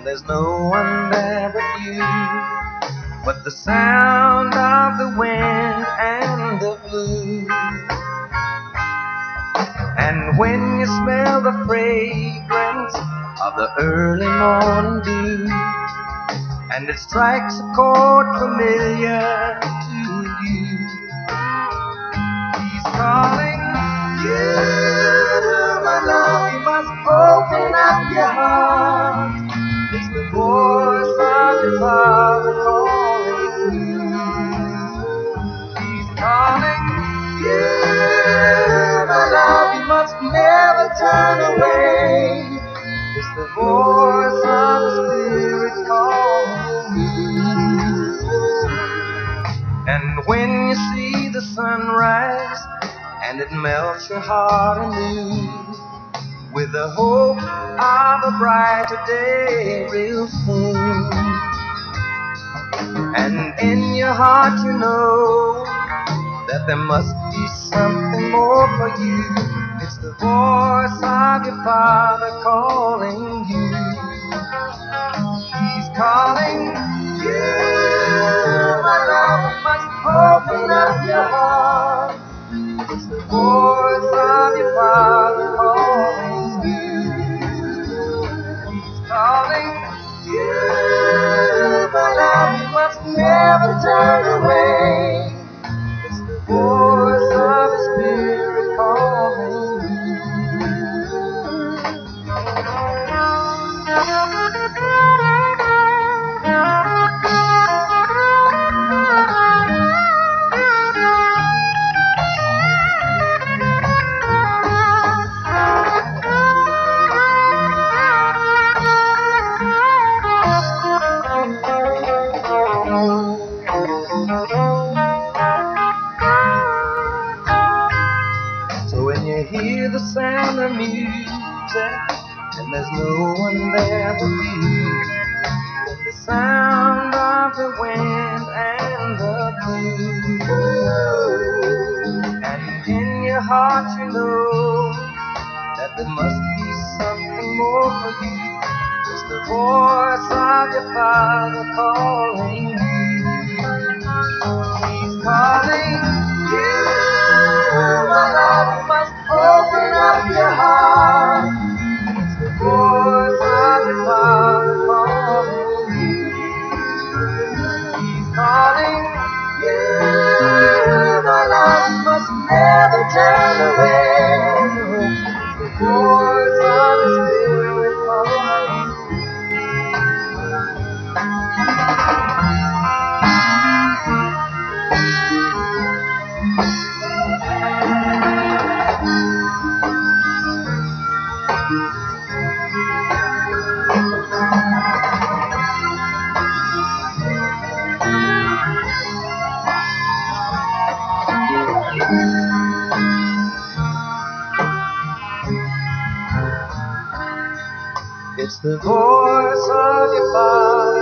there's no one there but you. But the sound of the wind and the blue, and when you smell the fragrance of the early morning dew, and it strikes a chord familiar to you, he's calling you, my love. You must open up your heart. It's the voice of your Father calling you. He's calling you, my love. You must never turn away. It's the voice of the Spirit calling you. And when you see the sunrise and it melts your heart anew, with the hope of a brighter day real soon, and in your heart you know that there must be something more for you. It's the voice of your Father calling you. He's calling you, my love. You must open up your heart. It's the voice of your Father calling you. He's calling you, my love. You must never turn away. It's the voice of the Spirit calling you. So when you hear the sound of music and there's no one there but you, with the sound of the wind and the blue, and in your heart you know that there must be something more for you. It's the voice of your Father calling you. He's calling you, my love. You must open up your heart. It's the voice of your Father calling you. He's calling you, my love. You must never turn away. It's the voice of the Spirit calling you. It's the voice of your Father